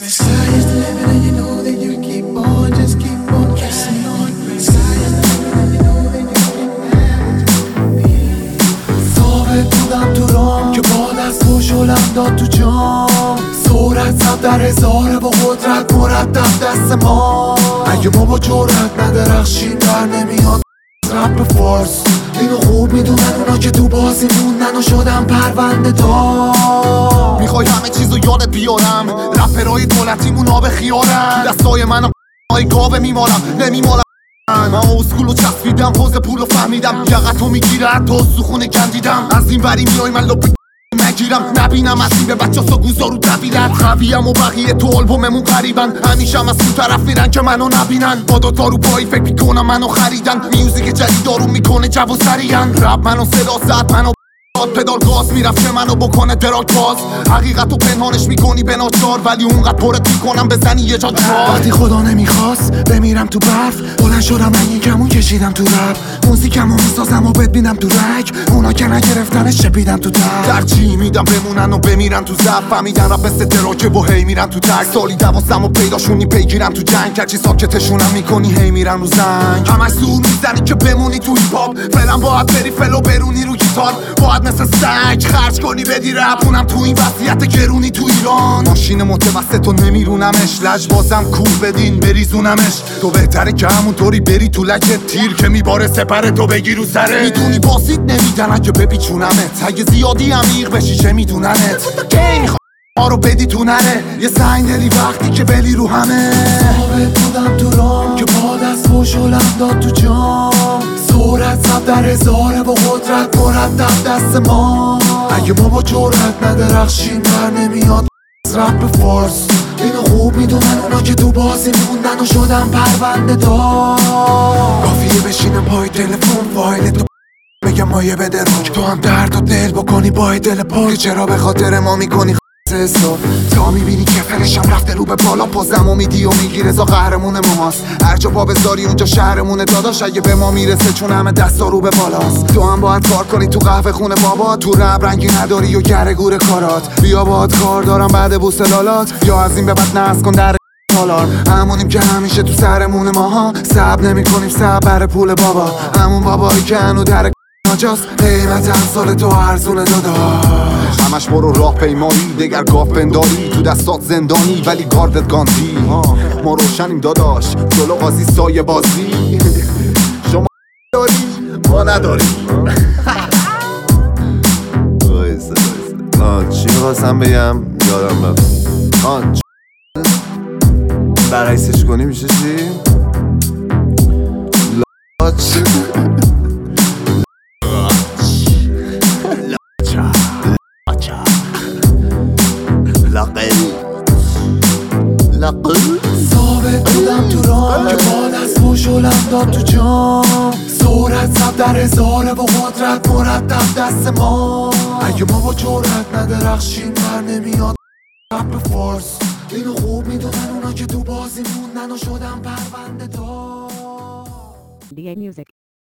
Sky is the limit and you know that you keep on, just keep on kissing on. Sky is the limit and you know that you keep on. ثابت بودم تو رام که با دست خوشولم داد تو جام. صورت زد در هزاره با قدرت مرتب دست ما. اگه ما با جرأت ندرخشیم در نمیاد رپ فارس. اینو خوب میدونن اونا که تو بازی موندن و شدن پرونده دار. میخوای همه چیزو یادت بیارم، رپرهای دولتیمون آب خیارن. دستای منم های گاوه میمالم نمیمالم. من اسکولو چسبیدم پوز پولو فهمیدم. یقتو میگیره حتی سخونه کندیدم. از این وری میای من لپی نگیرم نبینم از این به بچه ها گوزارو دویدن. خویم و بقیه تو آلبوممون قریبن. همیشه هم از تو طرف میرن که منو نبینن. با دوتا رو پایی فکر میکنم منو خریدن. میوزیک جدید دارو میکنه جو و سریعن. رپ منو صدا زد منو پدال گاز میرفت که منو بکنه دراک باز. حقیقتو پنهانش میکنی به ناچار ولی اونقدر پرت میکنم بزنی یه جا جوار. وقتی خدا نمیخواست بمیرم تو برف بلند شدم من یکمون کشیدم تو رپ. موزیکمو میسازم و ببینم تو رک. اونا که نگرفتنش چپیدم تو در. ترجیح میدم بمونن و بمیرن تو زب. فهمیدن رپ مثل دراکه و هی میرن تو تک. سالی دوازدم و پیداشونی پیگیرم تو جنگ. کرچی ساکتشونم میکنی هی میرن رو زنگ. همش زور میزنی که بمونی تو هیپ هاپ. فعلا باید بری فلو برونی رو گیتار. باید مثل سگ خرج کنی بدی رپ. اونم تو این وضعیت گرونی تو ایران. ماشین متوسط و نمیرونمش. لجبازم کور بدین بریزونمش. تو بهتره که همونطوری بری تو لگت تیر که میباره سپره تو بگی رو سره. میدونی بازید نمیدن اگه بپیچونمت. اگه زیادی عمیق بشی چه میدوننت. کی میخوای ما رو بدی تو نره. یه سنگ داری وقتی که بلی رو همه. ثابت بودم تو رام که با دست خوشولم داد تو جام. صورت زد در هزاره با قدرت مرتب دست ما. اگه ما با جرأت ندرخشیم در نمیاد رپ فارس. اینو خوب میدونن اونا که تو بازی موندن و شدن پرونده دار. کافیه بشینم پای تلفن فایل تو بگم مایه بده روک. تو هم درد و دل بکنی با دل پاک. که چرا به خاطر ما میکنی حساب. تا میبینی که فرشم رفته رو به بالا. پازم و میدی و میگیره زا قهرمون ماست. هر جا پا بذاری اونجا شهرمونه داداش. اگه به ما میرسه چون همه دستا رو به بالاست. تو هم باید کار کنی تو قهوه خونه بابا. تو رب رنگی نداری و گره گور کارات. بیا باهات کار دارم بعد بوسلالات. یا از این به بعد نصب کن در تالار. همونیم که همیشه تو سرمون ماها. صبر نمی کنیم صبر بر پول بابا. همون بابایی که هنو در ناجاست. قیمت امسال تو ارزونه داداش. همش برو راه پیمایی دگر گاف بنداری. تو دستات زندانی ولی گاردت گاندی. ما روشنیم داداش جلو قاضی سایه بازی. شما داری ما نداری. چی میخواستم بگم یادم رفت. برعکسش کنی میشه چی؟ لاچ لقل ثابت بودم تو رام که با دست خوشولم داد تو جام. صورت زد در هزاره با قدرت مرتب دست ما. اگه ما با جرأت ندرخشیم در نمیاد رپ فارس. اینو خوب میدونن اونا که تو بازی موندن و شدن پرونده دار. DA Music.